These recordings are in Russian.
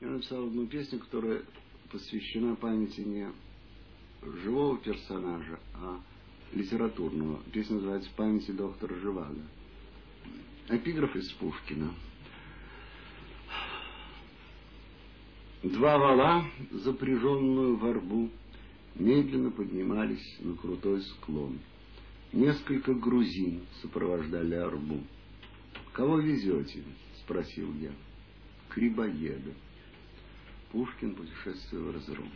Я написал одну песню, которая посвящена памяти не живого персонажа, а литературного. Песня называется «Памяти доктора Живаго». Эпиграф из Пушкина. Два вала, запряженную в арбу, медленно поднимались на крутой склон. Несколько грузин сопровождали арбу. «Кого везете?» — спросил я. «Грибоеда». Пушкин, «Путешествие в разрум».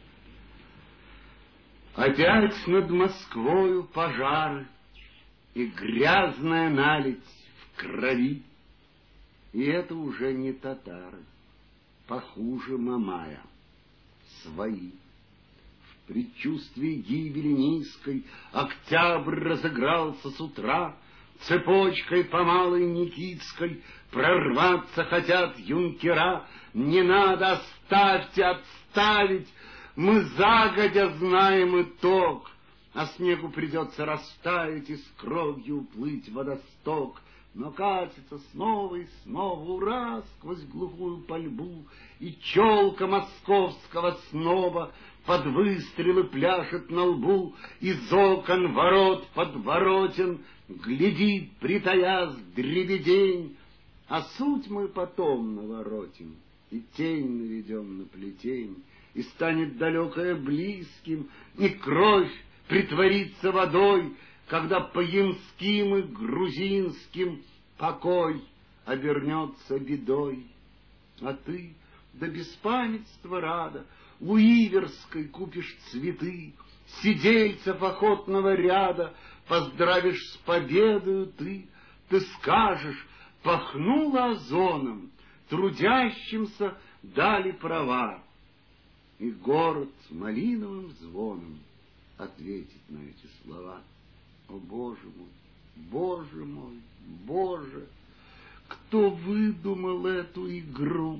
Опять над Москвою пожары, и грязная наледь в крови. И это уже не татары, похуже Мамая, свои. В предчувствии гибели низкой октябрь разыгрался с утра. Цепочкой по Малой Никитской прорваться хотят юнкера. Не надо, оставьте, отставить, мы загодя знаем итог, а снегу придется растаять и с кровью уплыть в водосток. Но катится снова и снова, ура, сквозь глухую пальбу, и челка московского сноба под выстрелы пляшет на лбу, из окон ворот подворотен глядит, притаясь, дребедень. А суть мы потом наворотим, и тень наведем на плетень, и станет далекое близким, и кровь притворится водой, когда по ямским и грузинским покой обернется бедой. А ты до беспамятства рада у Иверской купишь цветы, сидельцев охотного ряда поздравишь с победою ты. Ты скажешь, пахнуло озоном, трудящимся дали права, и город малиновым звоном ответит на эти слова. О, Боже мой, Боже мой, Боже, кто выдумал эту игру?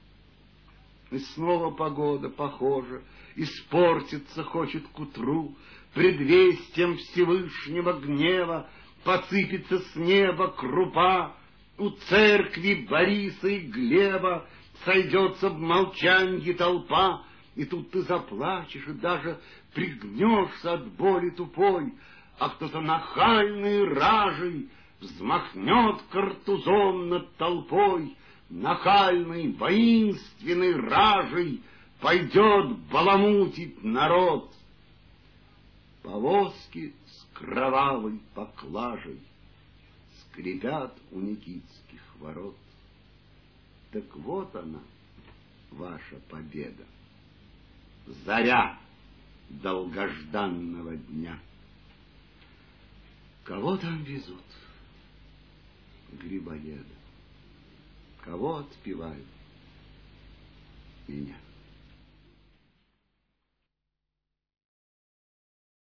И снова погода, похоже, испортиться хочет к утру. Предвестием Всевышнего гнева посыпется с неба крупа. У церкви Бориса и Глеба сойдется в молчанье толпа. И тут ты заплачешь и даже пригнешься от боли тупой, а кто-то нахальный ражей взмахнет картузом над толпой, нахальный, воинственный ражей пойдет баламутить народ. Повозки с кровавой поклажей скрипят у Никитских ворот. Так вот она, ваша победа, заря долгожданного дня. Кого там везут? Грибоеда. Кого отпевают? Меня.